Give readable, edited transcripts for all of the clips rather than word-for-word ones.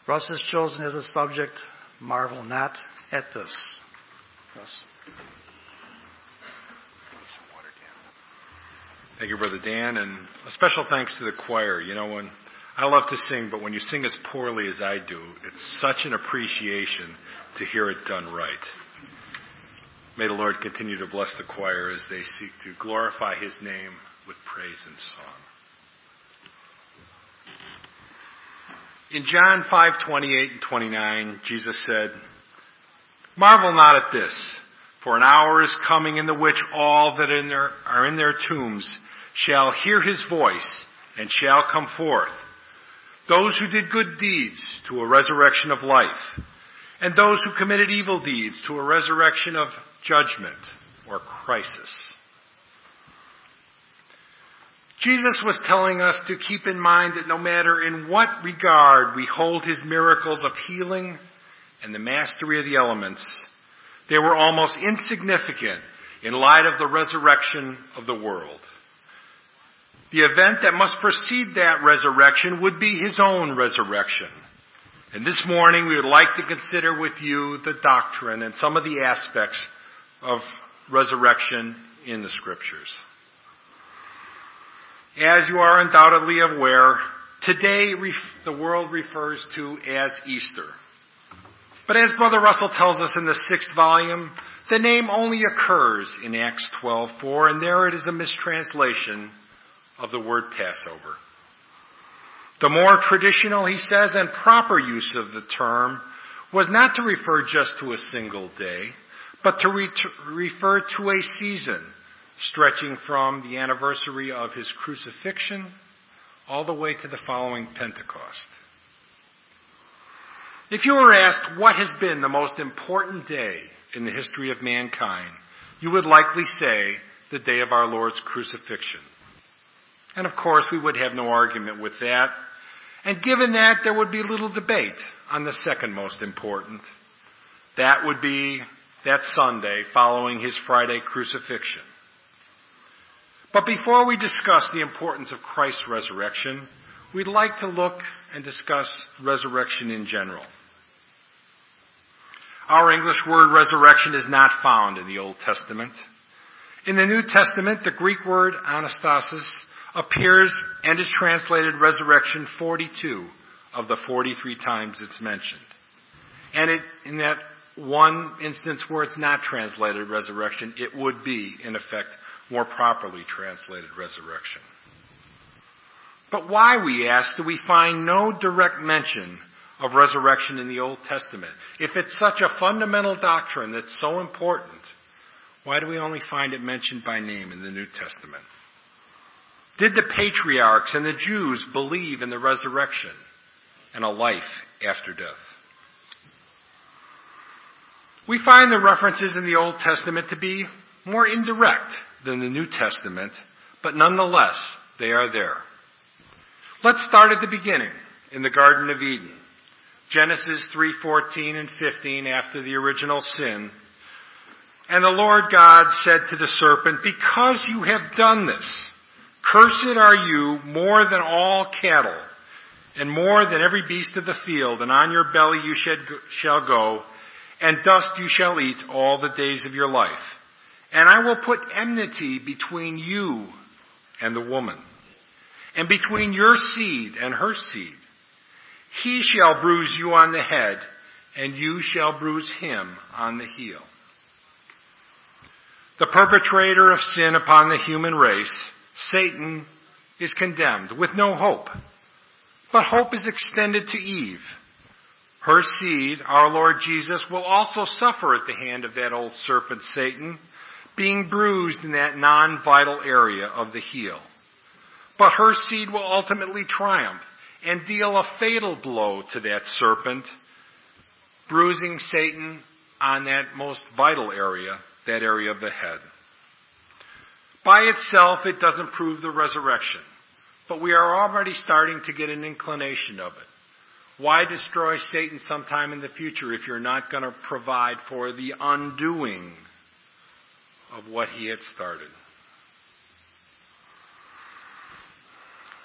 Russ has chosen as a subject, marvel not at this. Russ. Thank you, Brother Dan, and a special thanks to the choir. You know, when I love to sing, but when you sing as poorly as I do, it's such an appreciation to hear it done right. May the Lord continue to bless the choir as they seek to glorify His name with praise and song. In John 5:28 and 29, Jesus said, "Marvel not at this, for an hour is coming in the which all that are in their tombs shall hear His voice and shall come forth. Those who did good deeds to a resurrection of life, and those who committed evil deeds to a resurrection of judgment or crisis." Jesus was telling us to keep in mind that no matter in what regard we hold His miracles of healing and the mastery of the elements, they were almost insignificant in light of the resurrection of the world. The event that must precede that resurrection would be His own resurrection. And this morning we would like to consider with you the doctrine and some of the aspects of resurrection in the Scriptures. As you are undoubtedly aware, today the world refers to as Easter. But as Brother Russell tells us in the 6th volume, the name only occurs in Acts 12:4, and there it is a mistranslation of the word Passover. The more traditional, he says, and proper use of the term was not to refer just to a single day, but to refer to a season stretching from the anniversary of His crucifixion all the way to the following Pentecost. If you were asked what has been the most important day in the history of mankind, you would likely say the day of our Lord's crucifixion. And of course, we would have no argument with that. And given that, there would be little debate on the second most important. That would be that Sunday following His Friday crucifixion. But before we discuss the importance of Christ's resurrection, we'd like to look and discuss resurrection in general. Our English word resurrection is not found in the Old Testament. In the New Testament, the Greek word anastasis appears and is translated resurrection 42 of the 43 times it's mentioned. And in that one instance where it's not translated resurrection, it would be, in effect, more properly translated resurrection. But why, we ask, do we find no direct mention of resurrection in the Old Testament? If it's such a fundamental doctrine that's so important, why do we only find it mentioned by name in the New Testament? Did the patriarchs and the Jews believe in the resurrection and a life after death? We find the references in the Old Testament to be more indirect than the New Testament, but nonetheless, they are there. Let's start at the beginning, in the Garden of Eden. Genesis 3:14 and 15, after the original sin. "And the Lord God said to the serpent, 'Because you have done this, cursed are you more than all cattle, and more than every beast of the field, and on your belly you shall go, and dust you shall eat all the days of your life. And I will put enmity between you and the woman, and between your seed and her seed. He shall bruise you on the head, and you shall bruise him on the heel.'" The perpetrator of sin upon the human race, Satan, is condemned with no hope. But hope is extended to Eve. Her seed, our Lord Jesus, will also suffer at the hand of that old serpent Satan, being bruised in that non-vital area of the heel. But her seed will ultimately triumph and deal a fatal blow to that serpent, bruising Satan on that most vital area, that area of the head. By itself, it doesn't prove the resurrection, but we are already starting to get an inclination of it. Why destroy Satan sometime in the future if you're not going to provide for the undoing of what he had started?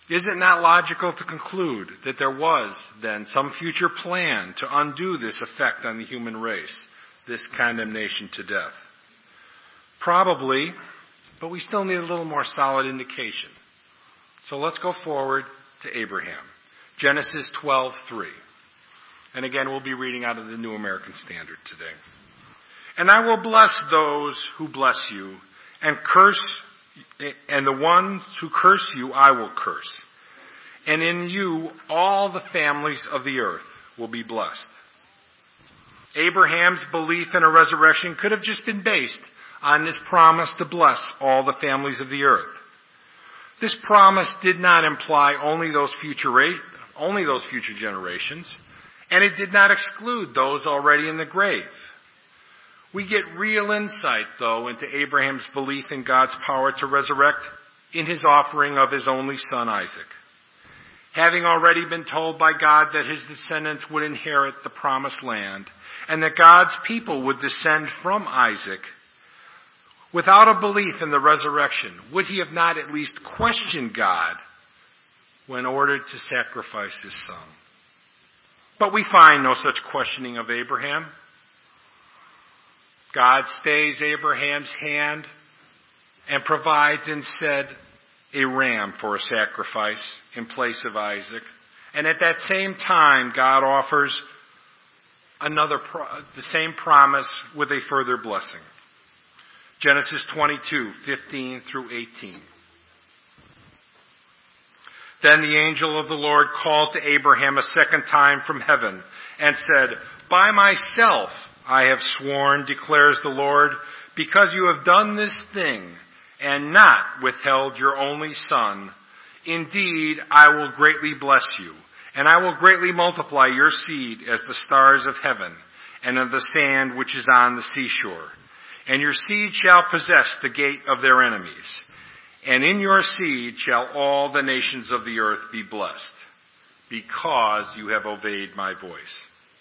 Is it not logical to conclude that there was then some future plan to undo this effect on the human race, this condemnation to death? Probably, but we still need a little more solid indication. So let's go forward to Abraham. Genesis 12:3. And again, we'll be reading out of the New American Standard today. And I will bless those who bless you, and the ones who curse you I will curse. And in you all the families of the earth will be blessed. Abraham's belief in a resurrection could have just been based on this promise to bless all the families of the earth. This promise did not imply only those future generations, and it did not exclude those already in the grave. We get real insight, though, into Abraham's belief in God's power to resurrect in his offering of his only son, Isaac. Having already been told by God that his descendants would inherit the promised land, and that God's people would descend from Isaac, without a belief in the resurrection, would he have not at least questioned God when ordered to sacrifice his son? But we find no such questioning of Abraham. God stays Abraham's hand and provides instead a ram for a sacrifice in place of Isaac. And at that same time, God offers the same promise with a further blessing. Genesis 22:15 through 18. Then the angel of the Lord called to Abraham a second time from heaven and said, "By myself I have sworn, declares the Lord, because you have done this thing and not withheld your only son. Indeed, I will greatly bless you, and I will greatly multiply your seed as the stars of heaven and of the sand which is on the seashore. And your seed shall possess the gate of their enemies. And in your seed shall all the nations of the earth be blessed, because you have obeyed my voice."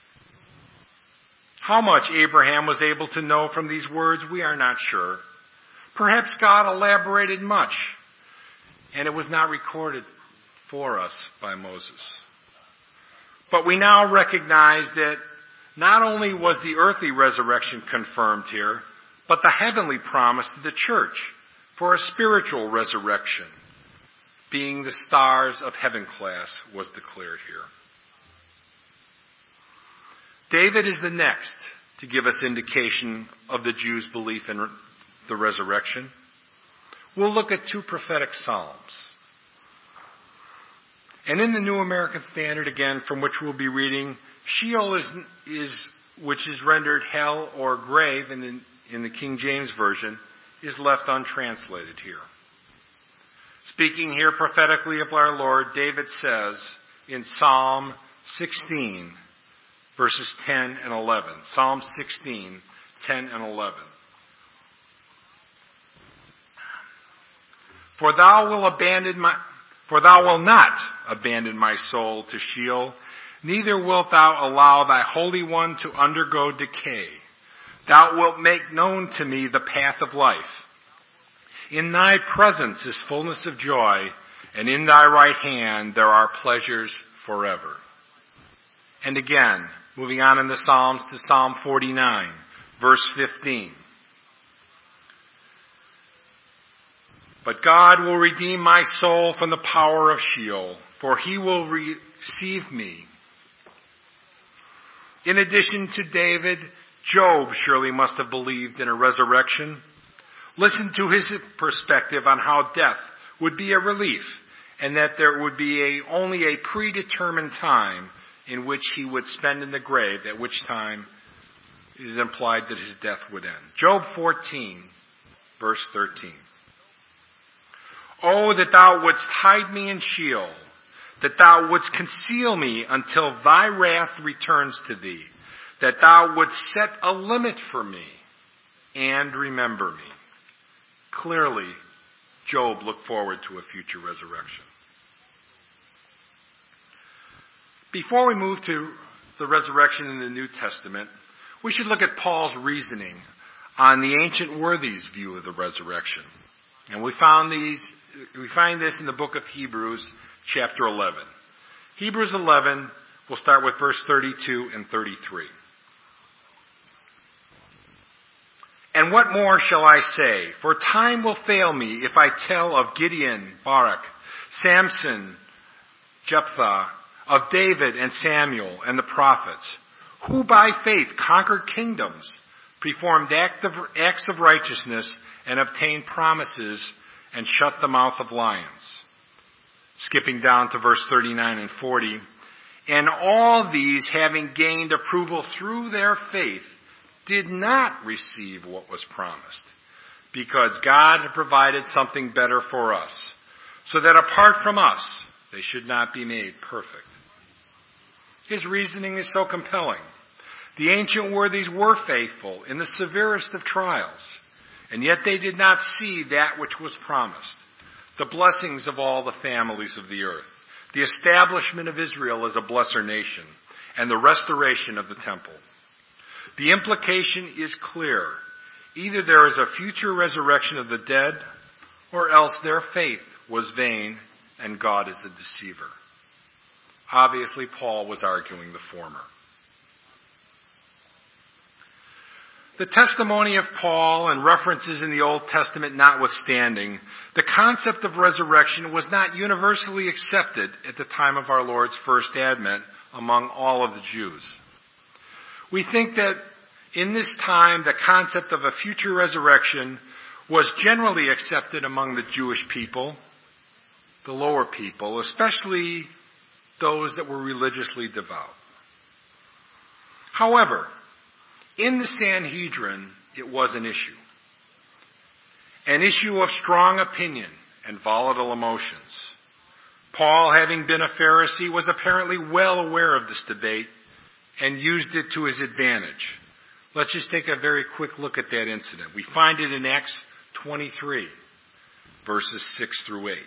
How much Abraham was able to know from these words, we are not sure. Perhaps God elaborated much, and it was not recorded for us by Moses. But we now recognize that not only was the earthly resurrection confirmed here, but the heavenly promise to the church for a spiritual resurrection, being the stars of heaven class, was declared here. David is the next to give us indication of the Jews' belief in the resurrection. We'll look at two prophetic psalms. And in the New American Standard, again, from which we'll be reading, Sheol which is rendered hell or grave in the King James Version, is left untranslated here. Speaking here prophetically of our Lord, David says in Psalm 16, verses 10 and 11. Psalm 16, 10 and 11. For thou wilt not abandon my soul to Sheol, neither wilt thou allow thy Holy One to undergo decay. Thou wilt make known to me the path of life. In thy presence is fullness of joy, and in thy right hand there are pleasures forever. And again, moving on in the Psalms to Psalm 49, verse 15. But God will redeem my soul from the power of Sheol, for he will receive me. In addition to David, Job surely must have believed in a resurrection. Listen to his perspective on how death would be a relief, and that there would be only a predetermined time in which he would spend in the grave, at which time it is implied that his death would end. Job 14, verse 13. Oh, that thou wouldst hide me in Sheol, that thou wouldst conceal me until thy wrath returns to thee, that thou wouldst set a limit for me and remember me. Clearly, Job looked forward to a future resurrection. Before we move to the resurrection in the New Testament, we should look at Paul's reasoning on the ancient worthies' view of the resurrection. And we find this in the book of Hebrews, chapter 11. Hebrews 11, we'll start with verse 32 and 33. And what more shall I say? For time will fail me if I tell of Gideon, Barak, Samson, Jephthah, of David and Samuel and the prophets, who by faith conquered kingdoms, performed acts of righteousness, and obtained promises, and shut the mouth of lions. Skipping down to verse 39 and 40. And all these, having gained approval through their faith, did not receive what was promised, because God had provided something better for us, so that apart from us, they should not be made perfect. His reasoning is so compelling. The ancient worthies were faithful in the severest of trials, and yet they did not see that which was promised, the blessings of all the families of the earth, the establishment of Israel as a blessed nation, and the restoration of the temple. The implication is clear. Either there is a future resurrection of the dead, or else their faith was vain and God is a deceiver. Obviously, Paul was arguing the former. The testimony of Paul and references in the Old Testament notwithstanding, the concept of resurrection was not universally accepted at the time of our Lord's first advent among all of the Jews. We think that in this time, the concept of a future resurrection was generally accepted among the Jewish people, the lower people, especially those that were religiously devout. However, in the Sanhedrin, it was an issue of strong opinion and volatile emotions. Paul, having been a Pharisee, was apparently well aware of this debate and used it to his advantage. Let's just take a very quick look at that incident. We find it in Acts 23, verses 6 through 8.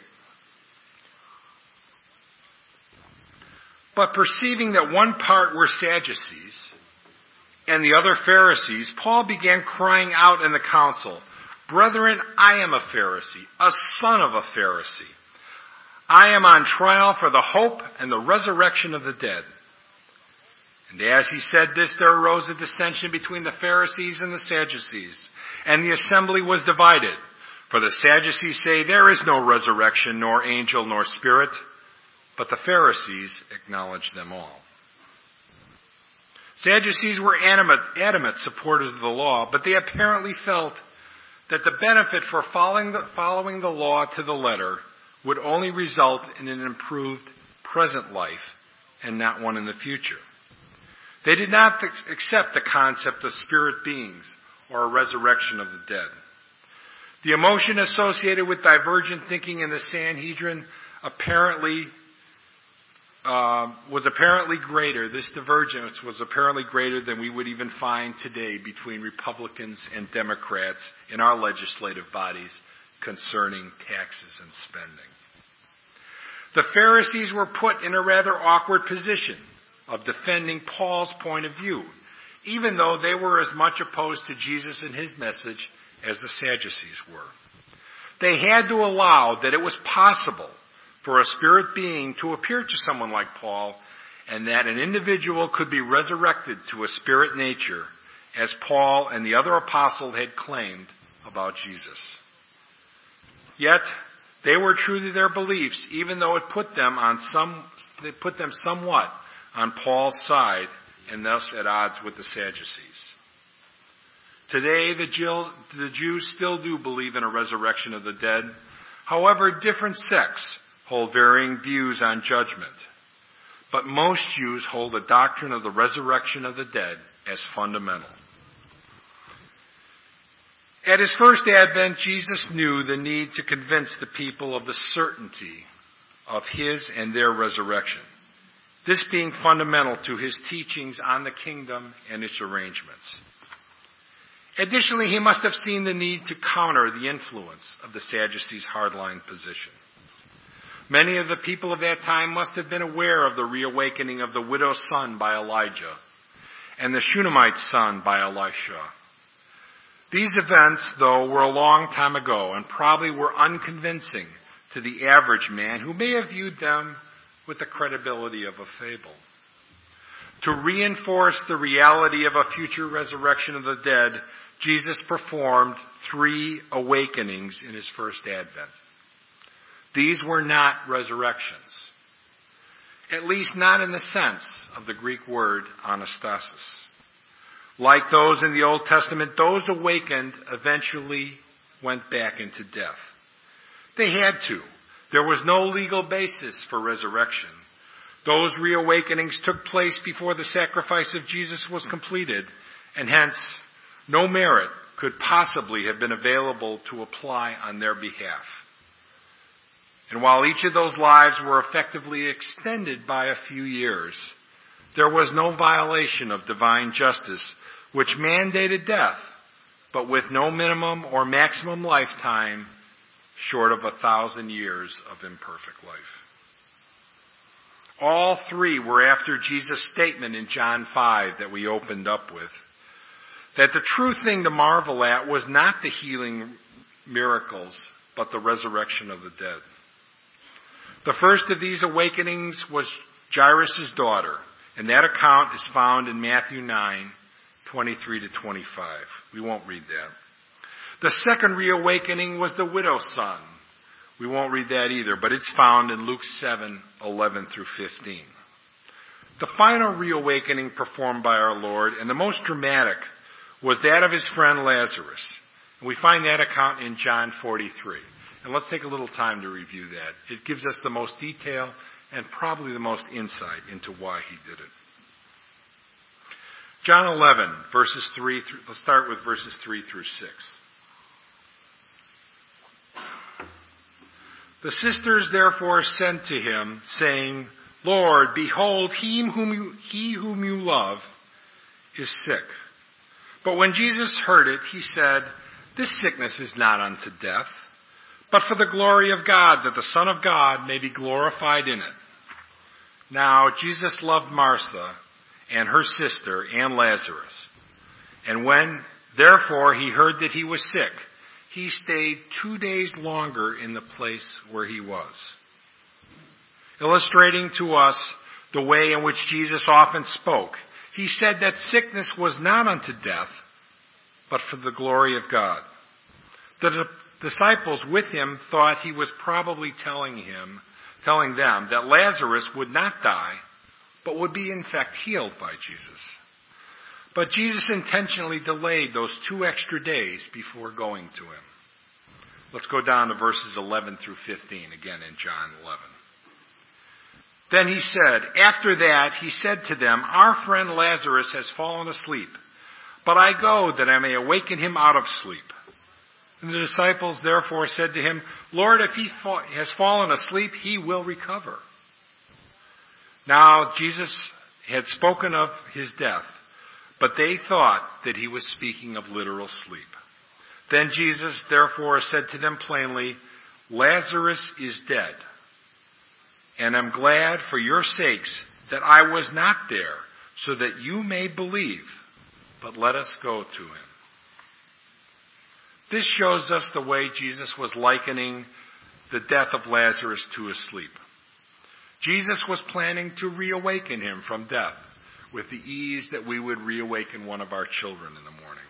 But perceiving that one part were Sadducees and the other Pharisees, Paul began crying out in the council, "Brethren, I am a Pharisee, a son of a Pharisee. I am on trial for the hope and the resurrection of the dead." And as he said this, there arose a dissension between the Pharisees and the Sadducees, and the assembly was divided. For the Sadducees say there is no resurrection, nor angel, nor spirit, but the Pharisees acknowledge them all. Sadducees were adamant supporters of the law, but they apparently felt that the benefit for following the law to the letter would only result in an improved present life and not one in the future. They did not accept the concept of spirit beings or a resurrection of the dead. The emotion associated with divergent thinking in the Sanhedrin was apparently greater. This divergence was apparently greater than we would even find today between Republicans and Democrats in our legislative bodies concerning taxes and spending. The Pharisees were put in a rather awkward position of defending Paul's point of view, even though they were as much opposed to Jesus and his message as the Sadducees were. They had to allow that it was possible for a spirit being to appear to someone like Paul, and that an individual could be resurrected to a spirit nature, as Paul and the other apostle had claimed about Jesus. Yet, they were true to their beliefs, even though it put them somewhat on Paul's side, and thus at odds with the Sadducees. Today, the Jews still do believe in a resurrection of the dead. However, different sects hold varying views on judgment. But most Jews hold the doctrine of the resurrection of the dead as fundamental. At his first advent, Jesus knew the need to convince the people of the certainty of his and their resurrection, this being fundamental to his teachings on the kingdom and its arrangements. Additionally, he must have seen the need to counter the influence of the Sadducees' hardline position. Many of the people of that time must have been aware of the reawakening of the widow's son by Elijah and the Shunammite's son by Elisha. These events, though, were a long time ago and probably were unconvincing to the average man who may have viewed them with the credibility of a fable. To reinforce the reality of a future resurrection of the dead, Jesus performed 3 awakenings in his first advent. These were not resurrections, at least not in the sense of the Greek word anastasis. Like those in the Old Testament, those awakened eventually went back into death. They had to. There was no legal basis for resurrection. Those reawakenings took place before the sacrifice of Jesus was completed, and hence no merit could possibly have been available to apply on their behalf. And while each of those lives were effectively extended by a few years, there was no violation of divine justice which mandated death, but with no minimum or maximum lifetime short of 1,000 years of imperfect life. All 3 were after Jesus' statement in John 5 that we opened up with, that the true thing to marvel at was not the healing miracles, but the resurrection of the dead. The first of these awakenings was Jairus' daughter, and that account is found in Matthew 9, 23 to 25. We won't read that. The second reawakening was the widow's son. We won't read that either, but it's found in Luke 7, 11 through 15. The final reawakening performed by our Lord, and the most dramatic, was that of his friend Lazarus. And we find that account in John 43. And let's take a little time to review that. It gives us the most detail and probably the most insight into why he did it. John 11, verses 3 through, let's start with verses 3 through 6. The sisters therefore sent to him, saying, Lord, behold, he whom you love is sick. But when Jesus heard it, he said, This sickness is not unto death, but for the glory of God, that the Son of God may be glorified in it. Now Jesus loved Martha and her sister and Lazarus. And when, therefore, he heard that he was sick, he stayed 2 days longer in the place where he was. Illustrating to us the way in which Jesus often spoke, he said that sickness was not unto death, but for the glory of God. The disciples with him thought he was probably telling them that Lazarus would not die, but would be in fact healed by Jesus. But Jesus intentionally delayed those 2 extra days before going to him. Let's go down to verses 11 through 15 again in John 11. Then he said, after that he said to them, Our friend Lazarus has fallen asleep, but I go that I may awaken him out of sleep. And the disciples therefore said to him, Lord, if he has fallen asleep, he will recover. Now Jesus had spoken of his death, but they thought that he was speaking of literal sleep. Then Jesus therefore said to them plainly, Lazarus is dead, and I'm glad for your sakes that I was not there, so that you may believe. But let us go to him. This shows us the way Jesus was likening the death of Lazarus to his sleep. Jesus was planning to reawaken him from death with the ease that we would reawaken one of our children in the morning.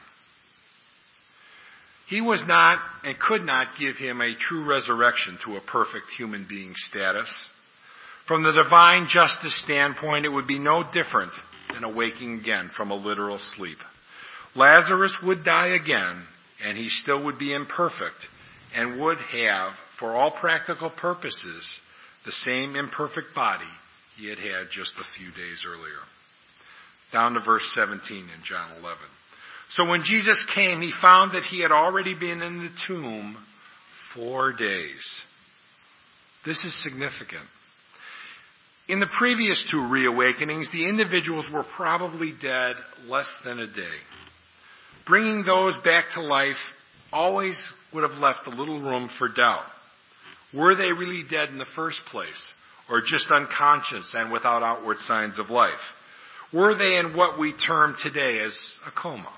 He was not and could not give him a true resurrection to a perfect human being status. From the divine justice standpoint, it would be no different than awaking again from a literal sleep. Lazarus would die again, and he still would be imperfect and would have, for all practical purposes, the same imperfect body he had had just a few days earlier. Down to verse 17 in John 11. So when Jesus came, he found that he had already been in the tomb 4 days. This is significant. In the previous 2 reawakenings, the individuals were probably dead less than a day. Bringing those back to life always would have left a little room for doubt. Were they really dead in the first place, or just unconscious and without outward signs of life? Were they in what we term today as a coma?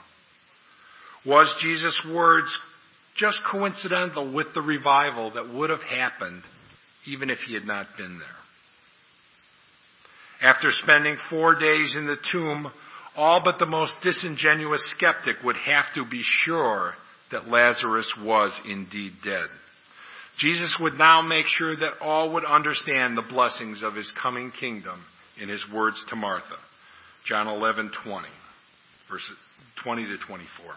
Was Jesus' words just coincidental with the revival that would have happened even if he had not been there. After spending 4 days in the tomb, all but the most disingenuous skeptic would have to be sure that Lazarus was indeed dead. Jesus would now make sure that all would understand the blessings of his coming kingdom in his words to Martha. John 11:20, verses 20 to 24.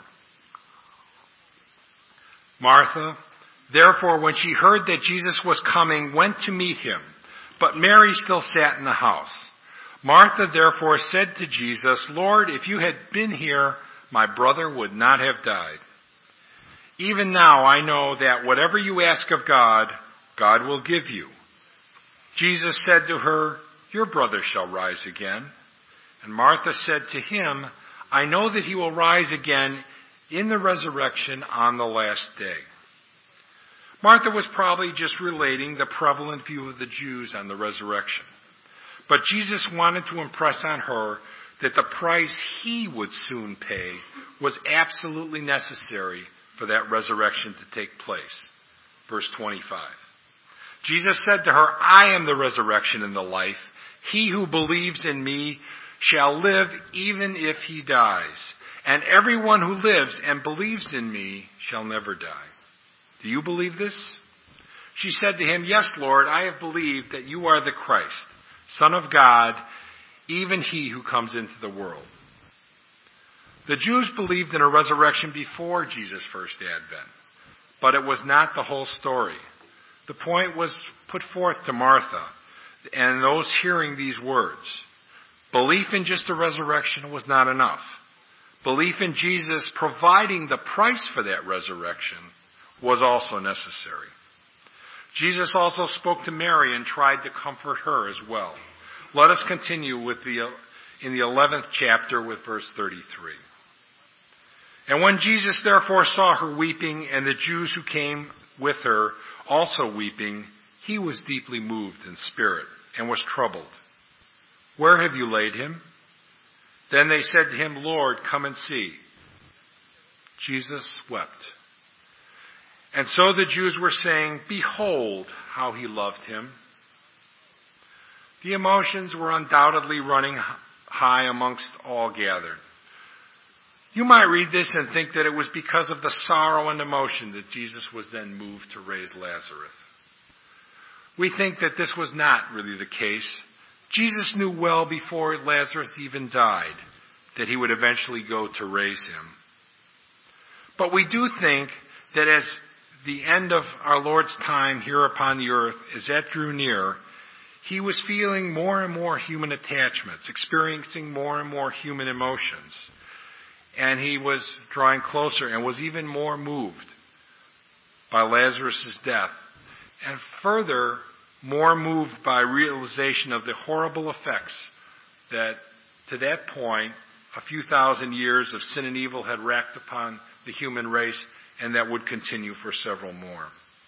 Martha, therefore, when she heard that Jesus was coming, went to meet him, but Mary still sat in the house. Martha therefore said to Jesus, Lord, if you had been here, my brother would not have died. Even now I know that whatever you ask of God, God will give you. Jesus said to her, your brother shall rise again. And Martha said to him, I know that he will rise again in the resurrection on the last day. Martha was probably just relating the prevalent view of the Jews on the resurrection. But Jesus wanted to impress on her that the price he would soon pay was absolutely necessary for that resurrection to take place. Verse 25. Jesus said to her, I am the resurrection and the life. He who believes in me shall live even if he dies. And everyone who lives and believes in me shall never die. Do you believe this? She said to him, yes, Lord, I have believed that you are the Christ, Son of God, even he who comes into the world. The Jews believed in a resurrection before Jesus' first advent, but it was not the whole story. The point was put forth to Martha and those hearing these words. Belief in just a resurrection was not enough. Belief in Jesus providing the price for that resurrection was also necessary. Jesus also spoke to Mary and tried to comfort her as well. Let us continue in the 11th chapter with verse 33. And when Jesus therefore saw her weeping, and the Jews who came with her also weeping, he was deeply moved in spirit and was troubled. Where have you laid him? Then they said to him, Lord, come and see. Jesus wept. And so the Jews were saying, behold how he loved him. The emotions were undoubtedly running high amongst all gathered. You might read this and think that it was because of the sorrow and emotion that Jesus was then moved to raise Lazarus. We think that this was not really the case. Jesus knew well before Lazarus even died that he would eventually go to raise him. But we do think that as the end of our Lord's time here upon the earth, as that drew near, he was feeling more and more human attachments, experiencing more and more human emotions. And he was drawing closer and was even more moved by Lazarus' death. And further, more moved by realization of the horrible effects that, to that point, a few thousand years of sin and evil had racked upon the human race, and that would continue for several more.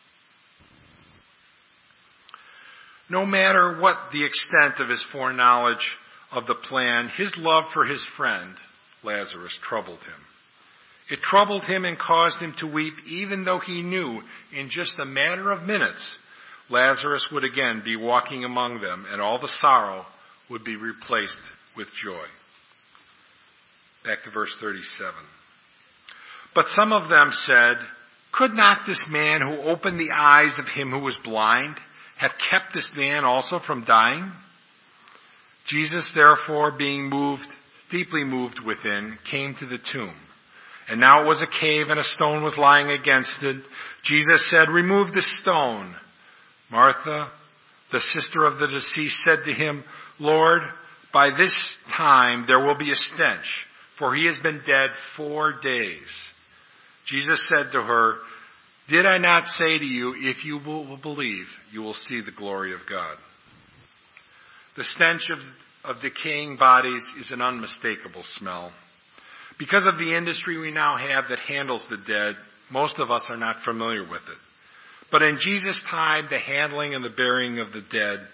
No matter what the extent of his foreknowledge of the plan, his love for his friend, Lazarus, troubled him. It troubled him and caused him to weep, even though he knew in just a matter of minutes Lazarus would again be walking among them, and all the sorrow would be replaced with joy. Back to verse 37. But some of them said, could not this man who opened the eyes of him who was blind have kept this man also from dying? Jesus, therefore, being deeply moved within, came to the tomb. And now it was a cave, and a stone was lying against it. Jesus said, remove the stone. Martha, the sister of the deceased, said to him, Lord, by this time there will be a stench, for he has been dead 4 days. Jesus said to her, did I not say to you, if you will believe, you will see the glory of God? The stench of decaying bodies is an unmistakable smell. Because of the industry we now have that handles the dead, most of us are not familiar with it. But in Jesus' time, the handling and the burying of the dead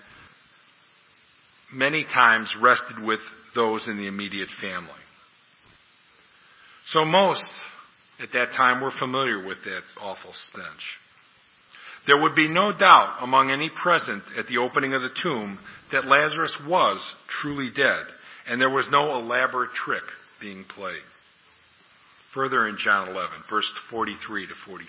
many times rested with those in the immediate family. So most at that time were familiar with that awful stench. There would be no doubt among any present at the opening of the tomb that Lazarus was truly dead, and there was no elaborate trick being played. Further in John 11, verse 43 to 45.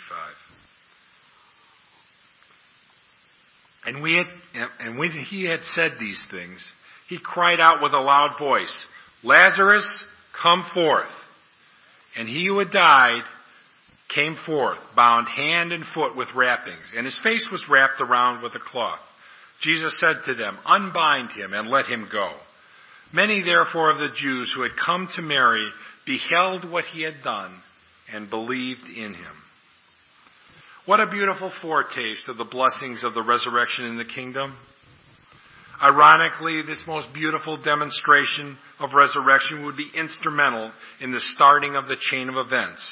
And when he had said these things, he cried out with a loud voice, Lazarus, come forth. And he who had died came forth, bound hand and foot with wrappings, and his face was wrapped around with a cloth. Jesus said to them, unbind him and let him go. Many therefore of the Jews who had come to Mary beheld what he had done and believed in him. What a beautiful foretaste of the blessings of the resurrection in the kingdom. Ironically, this most beautiful demonstration of resurrection would be instrumental in the starting of the chain of events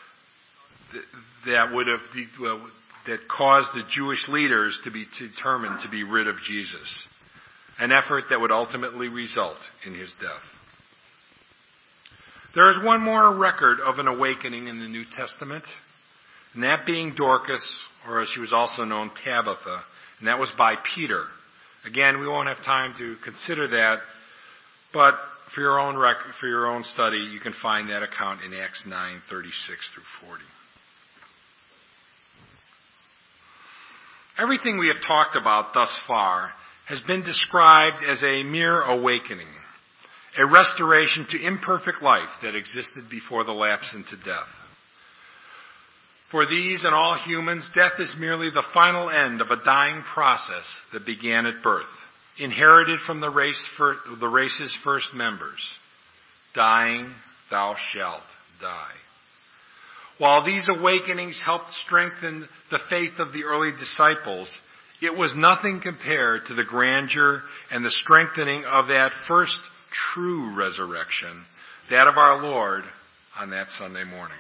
that caused the Jewish leaders to be determined to be rid of Jesus, an effort that would ultimately result in his death. There is one more record of an awakening in the New Testament, and that being Dorcas, or as she was also known, Tabitha, and that was by Peter. Again, we won't have time to consider that, but for your own study, you can find that account in Acts 9:36 through 40. Everything we have talked about thus far has been described as a mere awakening, a restoration to imperfect life that existed before the lapse into death. For these and all humans, death is merely the final end of a dying process that began at birth, inherited from the race's first members. Dying, thou shalt die. While these awakenings helped strengthen the faith of the early disciples, it was nothing compared to the grandeur and the strengthening of that first true resurrection, that of our Lord on that Sunday morning.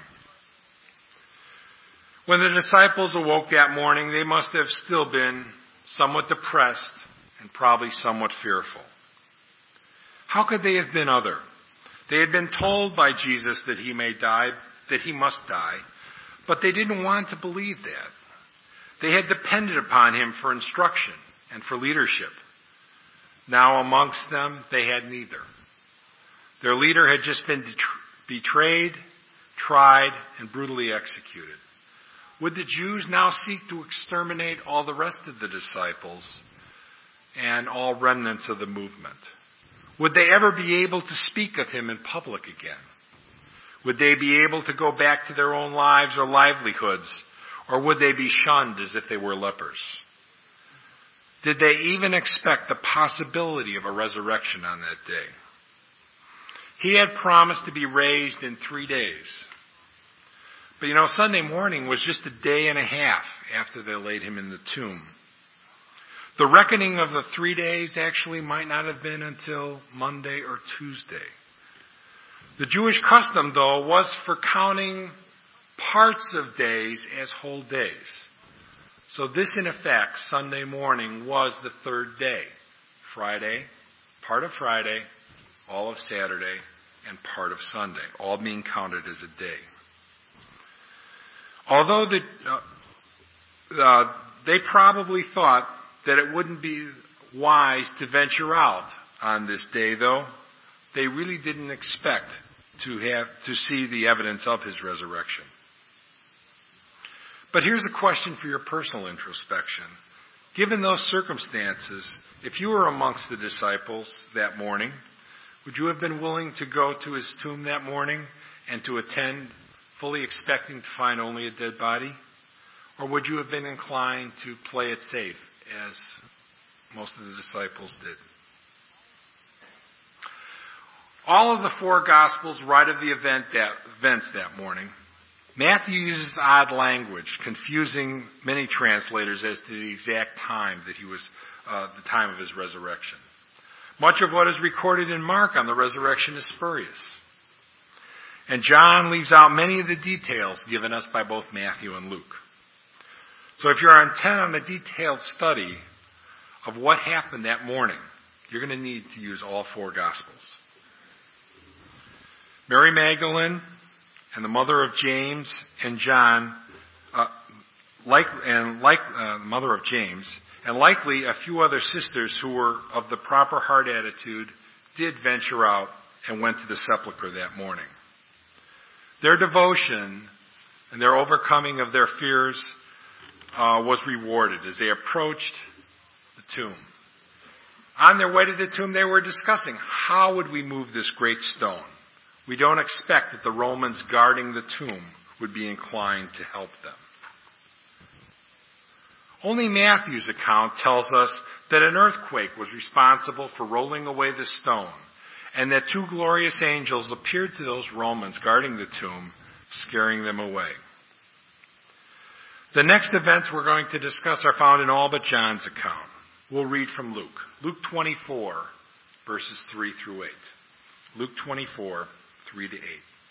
When the disciples awoke that morning, they must have still been somewhat depressed and probably somewhat fearful. How could they have been other? They had been told by Jesus that he must die, but they didn't want to believe that. They had depended upon him for instruction and for leadership. Now amongst them, they had neither. Their leader had just been betrayed, tried, and brutally executed. Would the Jews now seek to exterminate all the rest of the disciples and all remnants of the movement? Would they ever be able to speak of him in public again? Would they be able to go back to their own lives or livelihoods, or would they be shunned as if they were lepers? Did they even expect the possibility of a resurrection on that day? He had promised to be raised in 3 days. But Sunday morning was just a day and a half after they laid him in the tomb. The reckoning of the 3 days actually might not have been until Monday or Tuesday. The Jewish custom, though, was for counting parts of days as whole days. So this, in effect, Sunday morning was the third day. Friday, part of Friday, all of Saturday, and part of Sunday, all being counted as a day. Although they probably thought that it wouldn't be wise to venture out on this day, though, they really didn't expect to see the evidence of his resurrection. But here's a question for your personal introspection. Given those circumstances, if you were amongst the disciples that morning, would you have been willing to go to his tomb that morning and to attend, fully expecting to find only a dead body? Or would you have been inclined to play it safe, as most of the disciples did? All of the four Gospels write of the events that morning. Matthew uses odd language, confusing many translators as to the exact time that he was, the time of his resurrection. Much of what is recorded in Mark on the resurrection is spurious. And John leaves out many of the details given us by both Matthew and Luke. So if you're intent on a detailed study of what happened that morning, you're going to need to use all four Gospels. Mary Magdalene and the mother of James and John the mother of James, and likely a few other sisters who were of the proper heart attitude, did venture out and went to the sepulchre that morning. Their devotion and their overcoming of their fears was rewarded as they approached the tomb. On their way to the tomb, they were discussing, how would we move this great stone? We don't expect that the Romans guarding the tomb would be inclined to help them. Only Matthew's account tells us that an earthquake was responsible for rolling away the stone, and that two glorious angels appeared to those Romans guarding the tomb, scaring them away. The next events we're going to discuss are found in all but John's account. We'll read from Luke. Luke 24, verses 3 through 8. Luke 24, 3 to 8.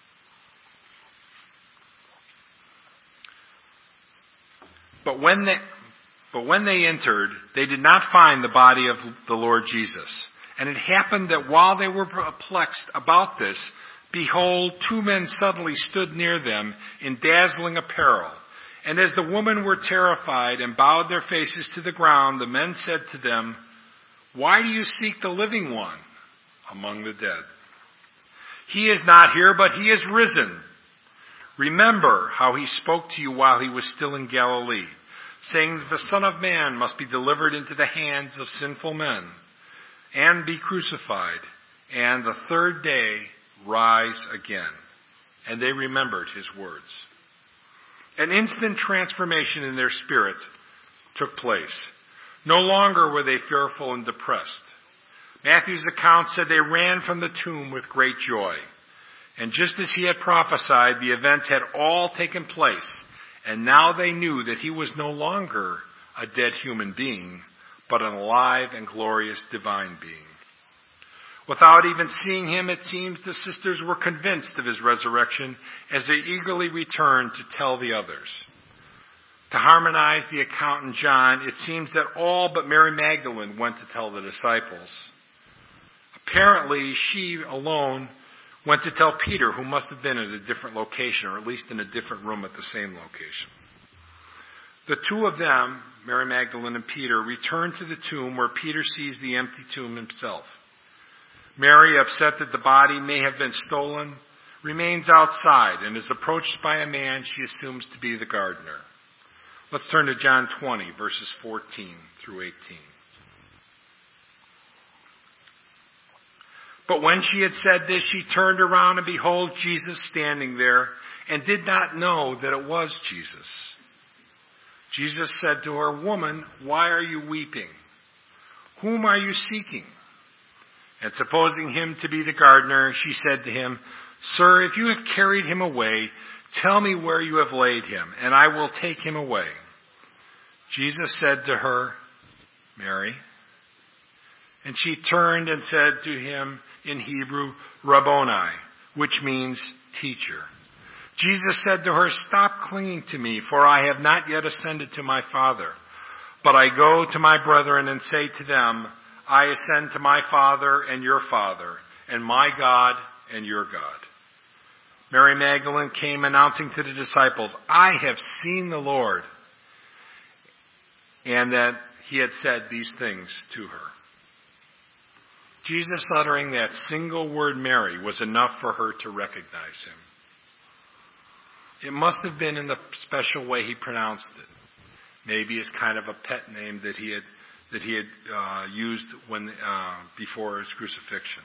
But when they entered, they did not find the body of the Lord Jesus. And it happened that while they were perplexed about this, behold, two men suddenly stood near them in dazzling apparel. And as the women were terrified and bowed their faces to the ground, the men said to them, "Why do you seek the living one among the dead? He is not here, but he is risen. Remember how he spoke to you while he was still in Galilee, saying that the Son of Man must be delivered into the hands of sinful men and be crucified, and the third day rise again." And they remembered his words. An instant transformation in their spirit took place. No longer were they fearful and depressed. Matthew's account said they ran from the tomb with great joy. And just as he had prophesied, the events had all taken place, and now they knew that he was no longer a dead human being, but an alive and glorious divine being. Without even seeing him, it seems the sisters were convinced of his resurrection as they eagerly returned to tell the others. To harmonize the account in John, it seems that all but Mary Magdalene went to tell the disciples. Apparently, she alone went to tell Peter, who must have been at a different location, or at least in a different room at the same location. The two of them, Mary Magdalene and Peter, return to the tomb where Peter sees the empty tomb himself. Mary, upset that the body may have been stolen, remains outside and is approached by a man she assumes to be the gardener. Let's turn to John 20, verses 14 through 18. But when she had said this, she turned around and behold Jesus standing there, and did not know that it was Jesus. Jesus said to her, "Woman, why are you weeping? Whom are you seeking?" And supposing him to be the gardener, she said to him, "Sir, if you have carried him away, tell me where you have laid him, and I will take him away." Jesus said to her, "Mary." And she turned and said to him in Hebrew, "Rabboni," which means teacher. Jesus said to her, "Stop clinging to me, for I have not yet ascended to my Father. But I go to my brethren and say to them, I ascend to my Father and your Father, and my God and your God." Mary Magdalene came announcing to the disciples, "I have seen the Lord," and that he had said these things to her. Jesus uttering that single word, Mary, was enough for her to recognize him. It must have been in the special way he pronounced it. Maybe as kind of a pet name that he had used before his crucifixion.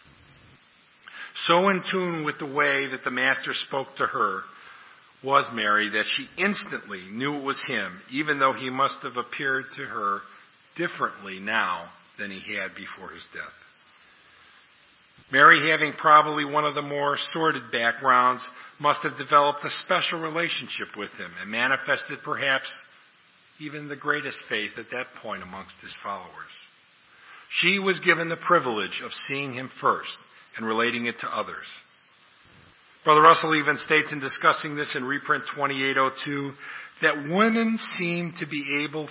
So in tune with the way that the Master spoke to her was Mary that she instantly knew it was him, even though he must have appeared to her differently now than he had before his death. Mary, having probably one of the more sordid backgrounds, must have developed a special relationship with him and manifested perhaps even the greatest faith at that point amongst his followers. She was given the privilege of seeing him first and relating it to others. Brother Russell even states in discussing this in reprint 2802 that women seem to be able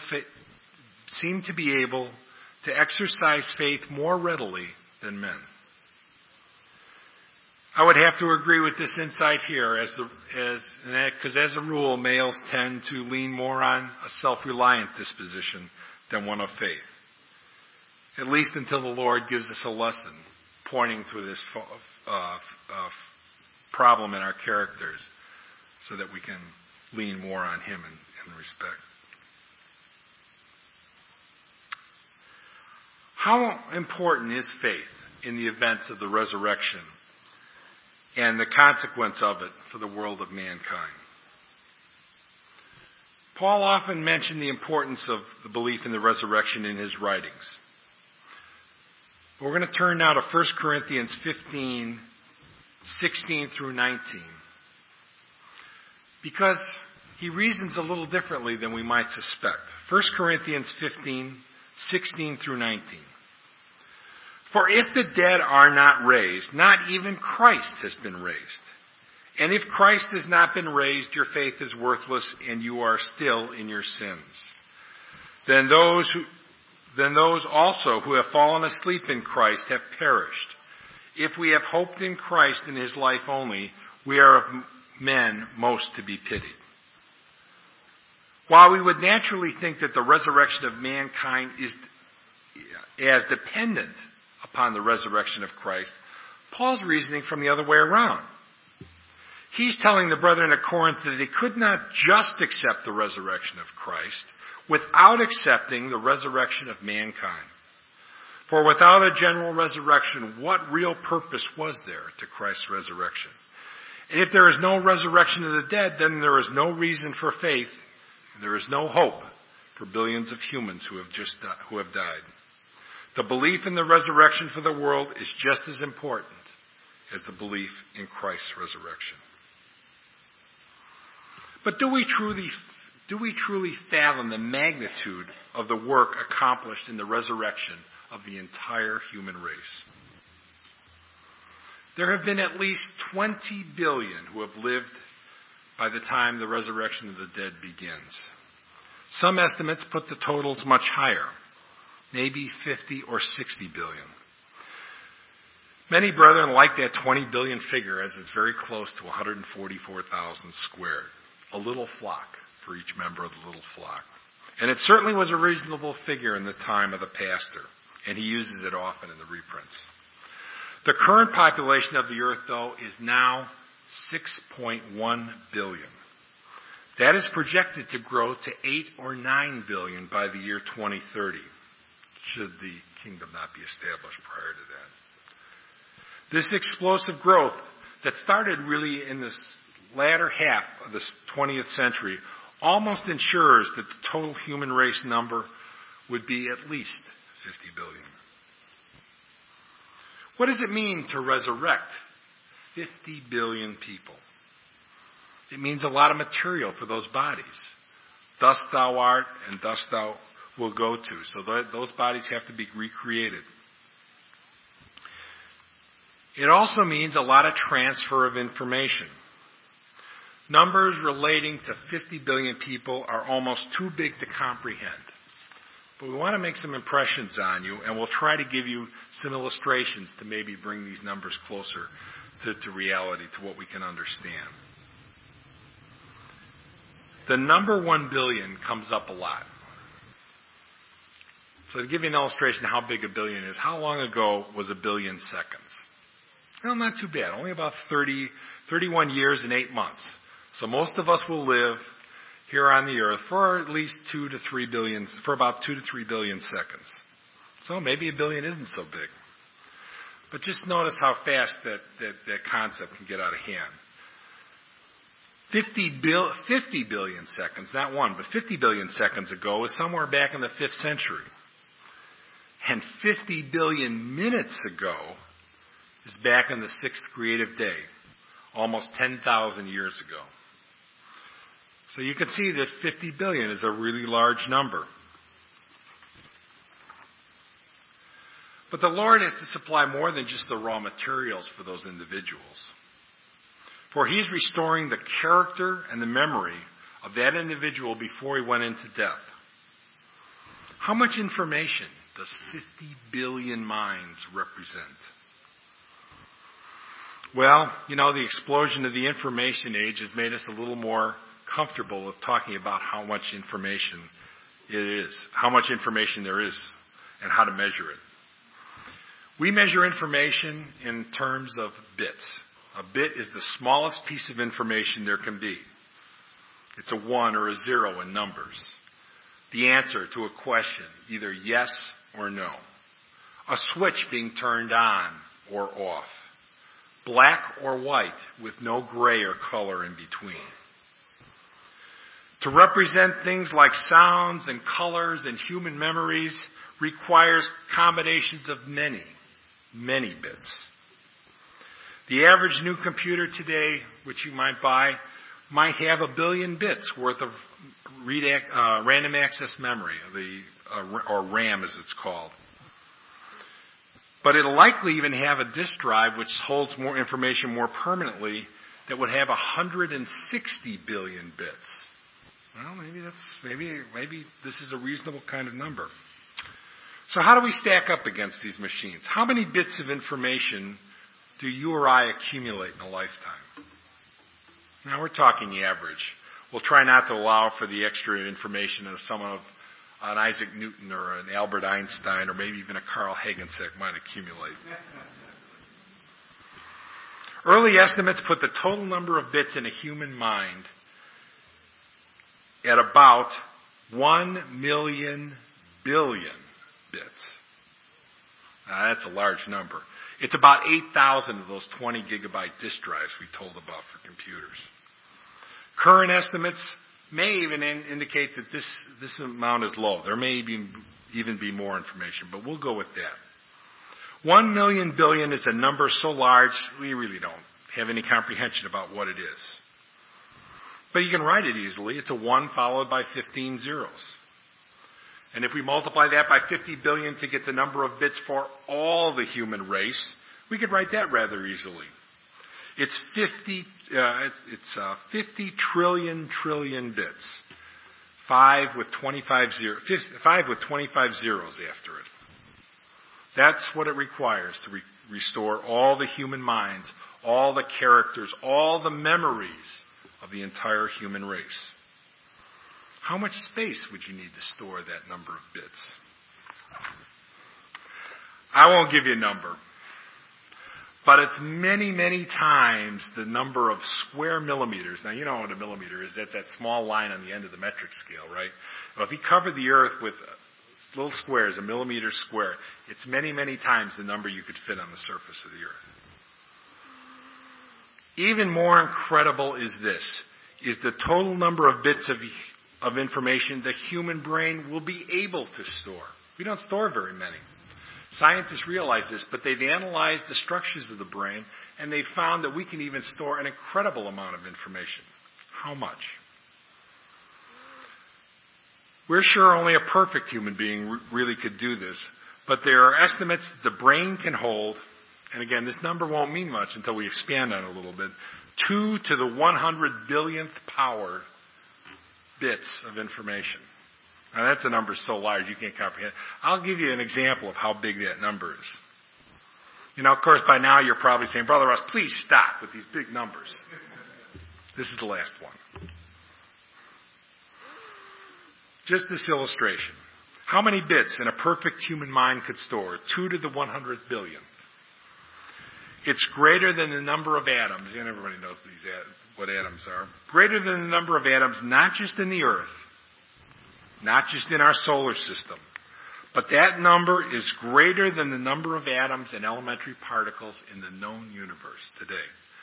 to exercise faith more readily than men. I would have to agree with this insight here, because as a rule, males tend to lean more on a self-reliant disposition than one of faith, at least until the Lord gives us a lesson pointing to this problem in our characters so that we can lean more on Him in respect. How important is faith in the events of the resurrection and the consequence of it for the world of mankind? Paul often mentioned the importance of the belief in the resurrection in his writings. We're going to turn now to 1 Corinthians 15, 16 through 19. Because he reasons a little differently than we might suspect. 1 Corinthians 15, 16 through 19. For if the dead are not raised, not even Christ has been raised. And if Christ has not been raised, your faith is worthless and you are still in your sins. Then those also who have fallen asleep in Christ have perished. If we have hoped in Christ in His life only, we are of men most to be pitied. While we would naturally think that the resurrection of mankind is as dependent upon the resurrection of Christ, Paul's reasoning from the other way around. He's telling the brethren at Corinth that they could not just accept the resurrection of Christ without accepting the resurrection of mankind. For without a general resurrection, what real purpose was there to Christ's resurrection? And if there is no resurrection of the dead, then there is no reason for faith, and there is no hope for billions of humans who have died. The belief in the resurrection for the world is just as important as the belief in Christ's resurrection. But do we truly fathom the magnitude of the work accomplished in the resurrection of the entire human race? There have been at least 20 billion who have lived by the time the resurrection of the dead begins. Some estimates put the totals much higher, maybe 50 or 60 billion. Many brethren like that 20 billion figure, as it's very close to 144,000 squared. A little flock for each member of the little flock. And it certainly was a reasonable figure in the time of the pastor, and he uses it often in the reprints. The current population of the earth, though, is now 6.1 billion. That is projected to grow to 8 or 9 billion by the year 2030, should the kingdom not be established prior to that. This explosive growth that started really in this latter half of the 20th century almost ensures that the total human race number would be at least 50 billion. What does it mean to resurrect 50 billion people? It means a lot of material for those bodies. Thus thou art, and thus thou will go to. So those bodies have to be recreated. It also means a lot of transfer of information. Numbers relating to 50 billion people are almost too big to comprehend. But we want to make some impressions on you, and we'll try to give you some illustrations to maybe bring these numbers closer to reality, to what we can understand. The number 1 billion comes up a lot. So to give you an illustration of how big a billion is, how long ago was a billion seconds? Well, not too bad. Only about 31 years and 8 months. So most of us will live here on the earth for at least 2 to 3 billion, for about 2 to 3 billion seconds. So maybe a billion isn't so big. But just notice how fast that concept can get out of hand. 50 billion seconds, not one, but 50 billion seconds ago was somewhere back in the 5th century. And 50 billion minutes ago is back in the 6th creative day, almost 10,000 years ago. So you can see that 50 billion is a really large number. But the Lord has to supply more than just the raw materials for those individuals. For He's restoring the character and the memory of that individual before he went into death. How much information does 50 billion minds represent? Well, the explosion of the information age has made us a little more comfortable with talking about how much information it is, how much information there is, and how to measure it. We measure information in terms of bits. A bit is the smallest piece of information there can be. It's a 1 or a 0 in numbers. The answer to a question, either yes or no. A switch being turned on or off. Black or white with no gray or color in between. To represent things like sounds and colors and human memories requires combinations of many, many bits. The average new computer today, which you might buy, might have 1 billion bits worth of random access memory, or RAM as it's called. But it'll likely even have a disk drive which holds more information more permanently that would have 160 billion bits. Well, maybe this is a reasonable kind of number. So how do we stack up against these machines? How many bits of information do you or I accumulate in a lifetime? Now we're talking average. We'll try not to allow for the extra information of someone of an Isaac Newton or an Albert Einstein or maybe even a Carl Hagensack might accumulate. Early estimates put the total number of bits in a human mind at about 1 million billion bits. Now, that's a large number. It's about 8,000 of those 20 gigabyte disk drives we told about for computers. Current estimates may even indicate that this amount is low. There may even be more information, but we'll go with that. 1 million billion is a number so large we really don't have any comprehension about what it is. But you can write it easily. It's a 1 followed by 15 zeros. And if we multiply that by 50 billion to get the number of bits for all the human race, we could write that rather easily. It's 50 trillion bits. 5 with 25 zeros after it. That's what it requires to restore all the human minds, all the characters, all the memories of the entire human race. How much space would you need to store that number of bits? I won't give you a number, but it's many, many times the number of square millimeters. Now, you know what a millimeter is. That's that small line on the end of the metric scale, right? Well, if you cover the Earth with little squares, a millimeter square, it's many, many times the number you could fit on the surface of the Earth. Even more incredible is the total number of bits of information the human brain will be able to store. We don't store very many. Scientists realize this, but they've analyzed the structures of the brain, and they've found that we can even store an incredible amount of information. How much? We're sure only a perfect human being really could do this, but there are estimates the brain can hold, and again, this number won't mean much until we expand on it a little bit, 2 to the 100 billionth power bits of information. Now that's a number so large you can't comprehend. I'll give you an example of how big that number is. Of course, by now you're probably saying, Brother Russ, please stop with these big numbers. This is the last one. Just this illustration. How many bits in a perfect human mind could store? 2 to the 100 billionth. It's greater than the number of atoms, and everybody knows what atoms are. Greater than the number of atoms, not just in the Earth, not just in our solar system, but that number is greater than the number of atoms and elementary particles in the known universe today.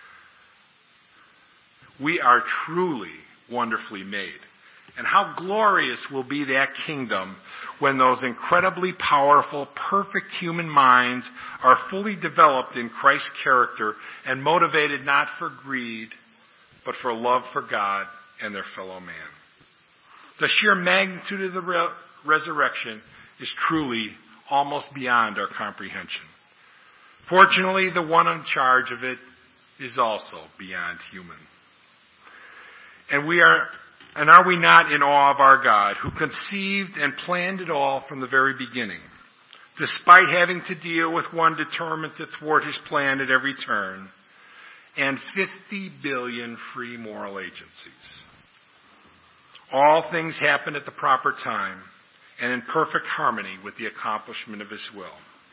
We are truly wonderfully made. And how glorious will be that kingdom when those incredibly powerful, perfect human minds are fully developed in Christ's character and motivated not for greed, but for love for God and their fellow man. The sheer magnitude of the resurrection is truly almost beyond our comprehension. Fortunately, the one in charge of it is also beyond human. And are we not in awe of our God, who conceived and planned it all from the very beginning, despite having to deal with one determined to thwart his plan at every turn? and 50 billion free moral agencies. All things happen at the proper time and in perfect harmony with the accomplishment of His will.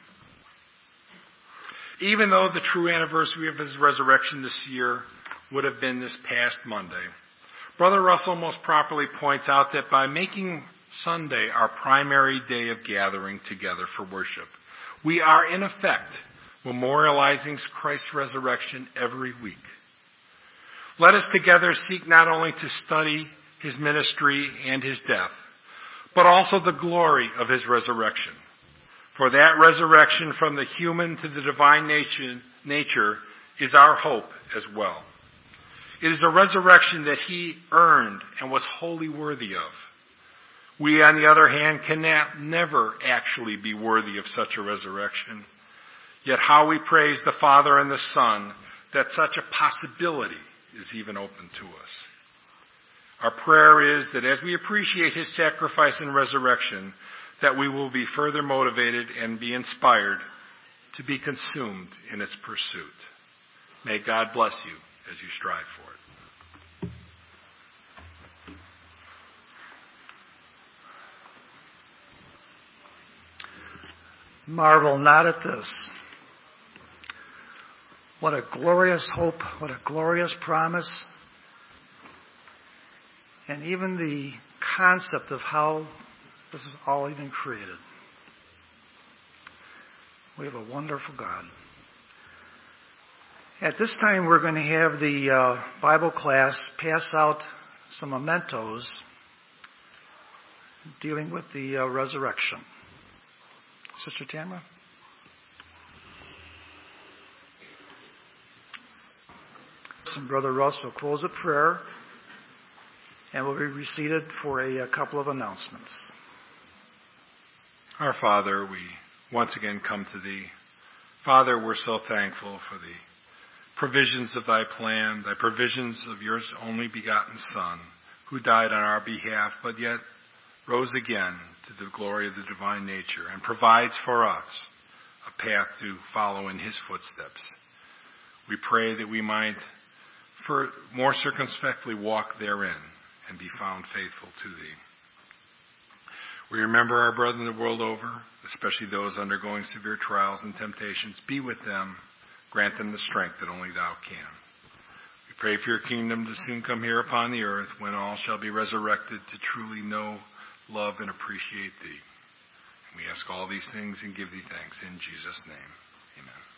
Even though the true anniversary of His resurrection this year would have been this past Monday, Brother Russell most properly points out that by making Sunday our primary day of gathering together for worship, we are in effect memorializing Christ's resurrection every week. Let us together seek not only to study His ministry and His death, but also the glory of His resurrection. For that resurrection from the human to the divine nature is our hope as well. It is a resurrection that He earned and was wholly worthy of. We, on the other hand, cannot never actually be worthy of such a resurrection. Yet how we praise the Father and the Son that such a possibility is even open to us. Our prayer is that as we appreciate His sacrifice and resurrection, that we will be further motivated and be inspired to be consumed in its pursuit. May God bless you as you strive for it. Marvel not at this. What a glorious hope, what a glorious promise. And even the concept of how this is all even created. We have a wonderful God. At this time, we're going to have the Bible class pass out some mementos dealing with the resurrection. Sister Tamara? And Brother Russ will close with prayer, and we'll be reseated for a couple of announcements. Our Father, we once again come to Thee. Father, we're so thankful for the provisions of Thy plan, Thy provisions of Your only begotten Son, who died on our behalf, but yet rose again to the glory of the divine nature and provides for us a path to follow in His footsteps. We pray that we might more circumspectly walk therein and be found faithful to Thee. We remember our brethren the world over, especially those undergoing severe trials and temptations. Be with them. Grant them the strength that only Thou can. We pray for Your kingdom to soon come here upon the earth, when all shall be resurrected to truly know, love, and appreciate Thee. And we ask all these things and give Thee thanks in Jesus' name. Amen.